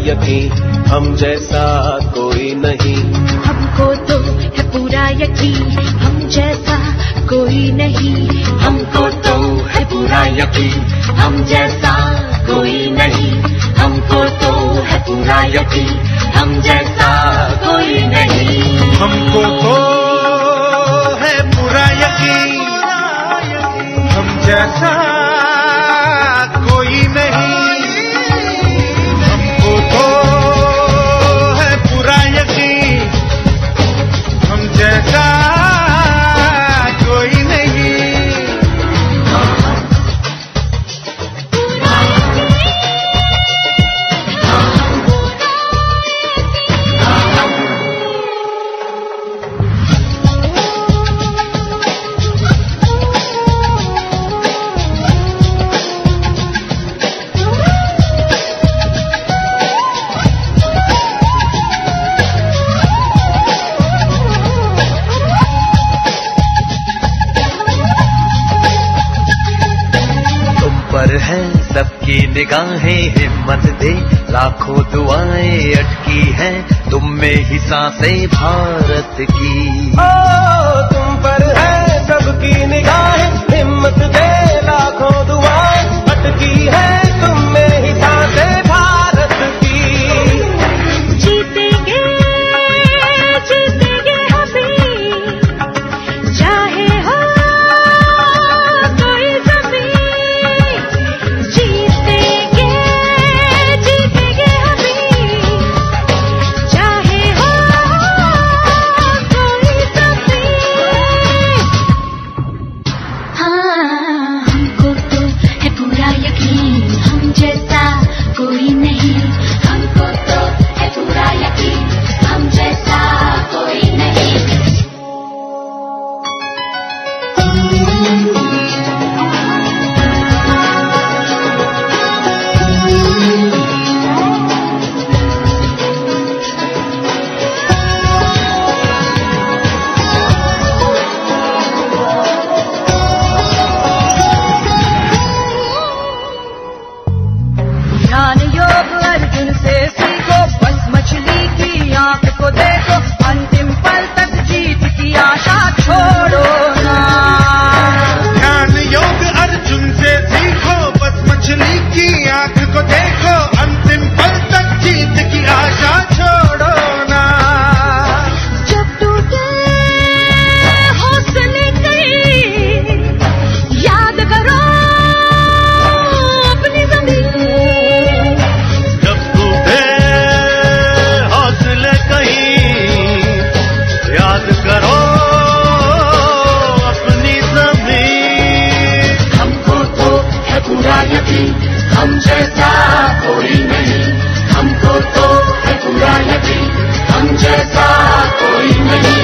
यकीन, हम जैसा कोई नहीं। हमको तो है पूरा यकीन, हम जैसा कोई नहीं। हमको तो है पूरा यकीन, हम जैसा कोई नहीं। हमको तो है पूरा यकीन, हम जैसा कोई नहीं। हमको तो है पूरा यकीन, हम जैसा कोई नहीं। हमको तो है पूरा यकीन, हम जैसा कोई नहीं। पर है सबकी निगाहें, हिम्मत दे लाखों दुआएं अटकी हैं तुम में ही सांसें भारत की। ओ तुम पर है सबकी निगाहें, हिम्मत दे लाखों दुआएं अटकी है तुम में ही सांसें भारत की। जीतेंगे जीतेंगे हमें, चाहे हो कोई ज़मीन। जीतेंगे जीतेंगे हमें, चाहे हो कोई ज़मीन। हाँ, हमको तो है पूरा यकीन, हम जैसा कोई नहीं। हमको तो है पूरा यकीन, हम जैसा कोई नहीं। ध्यान योग अर्जुन से सीखो, बस मछली की आंख को देखो, अंतिम पल तक जीत की आशा छोड़ो ना। ध्यान योग अर्जुन से सीखो, बस मछली की आंख को देखो, अंतिम पल तक जीत की आशा छोड़ो ना। जब टूटे हौसले कहीं, याद करो अपनी ज़मीन। जब टूटे हौसले कहीं, याद करो अपनी ज़मीन। हमको तो है पूरा यकीन, हम जैसा कोई नहीं। हमको तो है पूरा यकीन, हम जैसा कोई नहीं।